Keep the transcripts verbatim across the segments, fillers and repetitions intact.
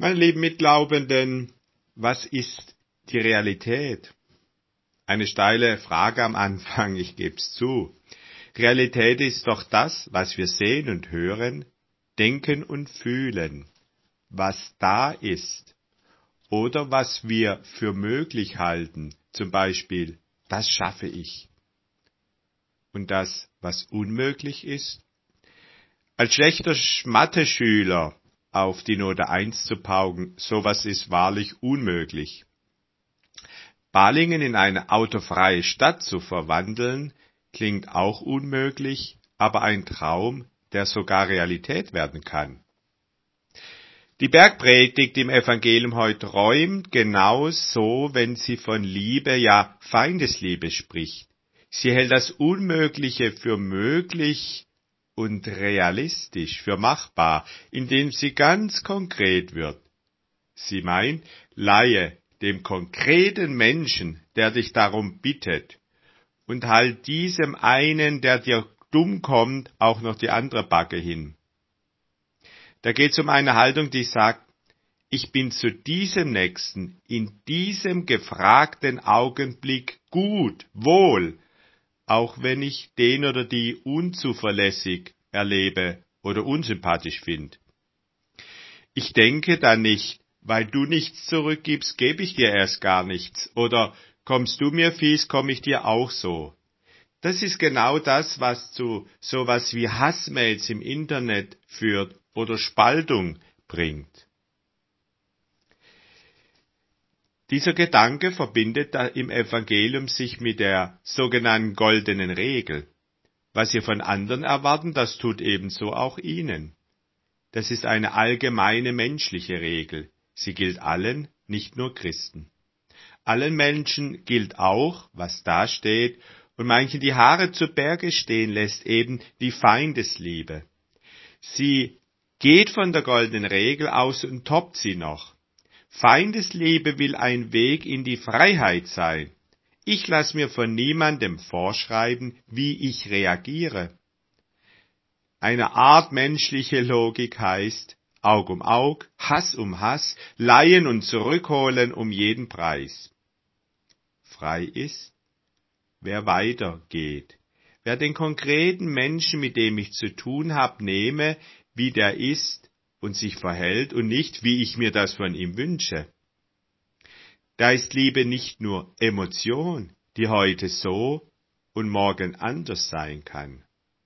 Meine lieben Mitglaubenden, was ist die Realität? Eine steile Frage am Anfang, ich geb's zu. Realität ist doch das, was wir sehen und hören, denken und fühlen, was da ist oder was wir für möglich halten, zum Beispiel, das schaffe ich. Und das, was unmöglich ist? Als schlechter Mathe-Schüler auf die Note eins zu pauken, sowas ist wahrlich unmöglich. Balingen in eine autofreie Stadt zu verwandeln, klingt auch unmöglich, aber ein Traum, der sogar Realität werden kann. Die Bergpredigt im Evangelium heute räumt genau so, wenn sie von Liebe, ja Feindesliebe spricht. Sie hält das Unmögliche für möglich und realistisch, für machbar, indem sie ganz konkret wird. Sie meint, leihe dem konkreten Menschen, der dich darum bittet, und halt diesem einen, der dir dumm kommt, auch noch die andere Backe hin. Da geht es um eine Haltung, die sagt, ich bin zu diesem Nächsten in diesem gefragten Augenblick gut, wohl, auch wenn ich den oder die unzuverlässig erlebe oder unsympathisch finde. Ich denke dann nicht, weil du nichts zurückgibst, gebe ich dir erst gar nichts, oder kommst du mir fies, komme ich dir auch so. Das ist genau das, was zu sowas wie Hassmails im Internet führt oder Spaltung bringt. Dieser Gedanke verbindet im Evangelium sich mit der sogenannten goldenen Regel. Was Sie von anderen erwarten, das tut ebenso auch Ihnen. Das ist eine allgemeine menschliche Regel. Sie gilt allen, nicht nur Christen. Allen Menschen gilt auch, was da steht, und manchen die Haare zu Berge stehen lässt, eben die Feindesliebe. Sie geht von der goldenen Regel aus und toppt sie noch. Feindesliebe will ein Weg in die Freiheit sein. Ich lasse mir von niemandem vorschreiben, wie ich reagiere. Eine Art menschliche Logik heißt, Aug um Aug, Hass um Hass, leihen und zurückholen um jeden Preis. Frei ist, wer weitergeht, wer den konkreten Menschen, mit dem ich zu tun habe, nehme, wie der ist und sich verhält und nicht, wie ich mir das von ihm wünsche. Da ist Liebe nicht nur Emotion, die heute so und morgen anders sein kann.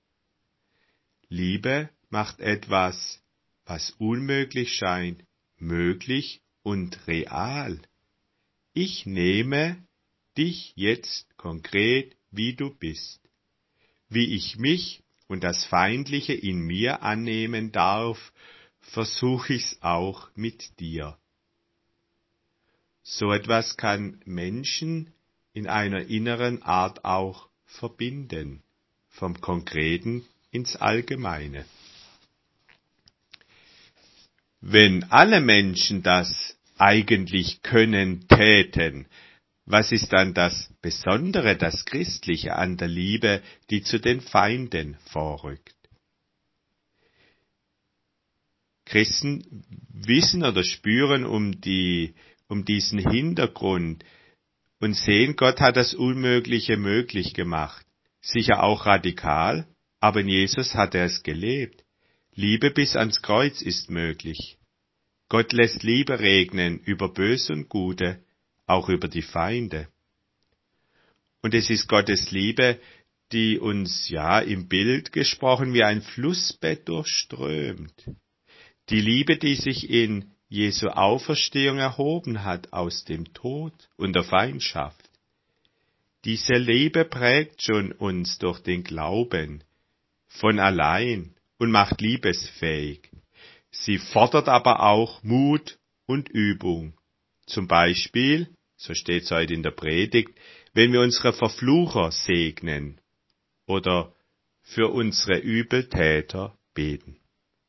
Liebe macht etwas, was unmöglich scheint, möglich und real. Ich nehme dich jetzt konkret, wie du bist, wie ich mich und das Feindliche in mir annehmen darf, versuche ich's auch mit dir. So etwas kann Menschen in einer inneren Art auch verbinden, vom Konkreten ins Allgemeine. Wenn alle Menschen das eigentlich können, täten, was ist dann das Besondere, das Christliche an der Liebe, die zu den Feinden vorrückt? Christen wissen oder spüren um die, um diesen Hintergrund und sehen, Gott hat das Unmögliche möglich gemacht. Sicher auch radikal, aber in Jesus hat er es gelebt. Liebe bis ans Kreuz ist möglich. Gott lässt Liebe regnen über Böse und Gute, auch über die Feinde. Und es ist Gottes Liebe, die uns, ja, im Bild gesprochen, wie ein Flussbett durchströmt. Die Liebe, die sich in Jesu Auferstehung erhoben hat aus dem Tod und der Feindschaft. Diese Liebe prägt schon uns durch den Glauben von allein und macht liebesfähig. Sie fordert aber auch Mut und Übung. Zum Beispiel, so steht es heute in der Predigt, wenn wir unsere Verflucher segnen oder für unsere Übeltäter beten.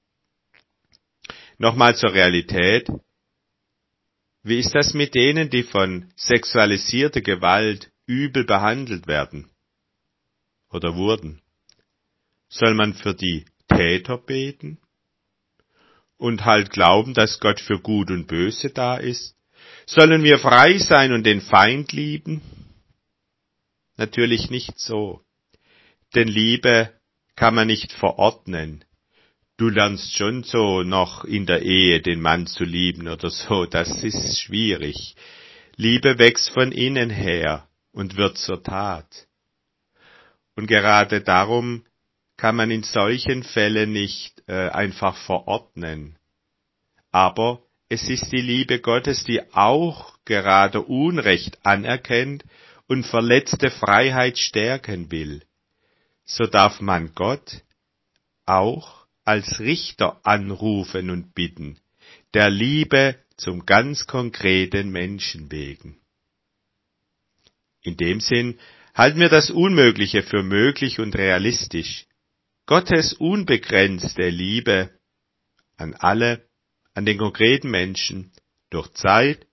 Nochmal zur Realität. Wie ist das mit denen, die von sexualisierter Gewalt übel behandelt werden oder wurden? Soll man für die Täter beten? und halt glauben, dass Gott für Gut und Böse da ist? Sollen wir frei sein und den Feind lieben? Natürlich nicht so. Denn Liebe kann man nicht verordnen. Du lernst schon so noch in der Ehe den Mann zu lieben oder so, das ist schwierig. Liebe wächst von innen her und wird zur Tat. Und gerade darum kann man in solchen Fällen nicht äh, einfach verordnen. Aber es ist die Liebe Gottes, die auch gerade Unrecht anerkennt und verletzte Freiheit stärken will. So darf man Gott auch als Richter anrufen und bitten, der Liebe zum ganz konkreten Menschen wegen. In dem Sinn halten wir das Unmögliche für möglich und realistisch. Gottes unbegrenzte Liebe an alle, an den konkreten Menschen, durch Zeit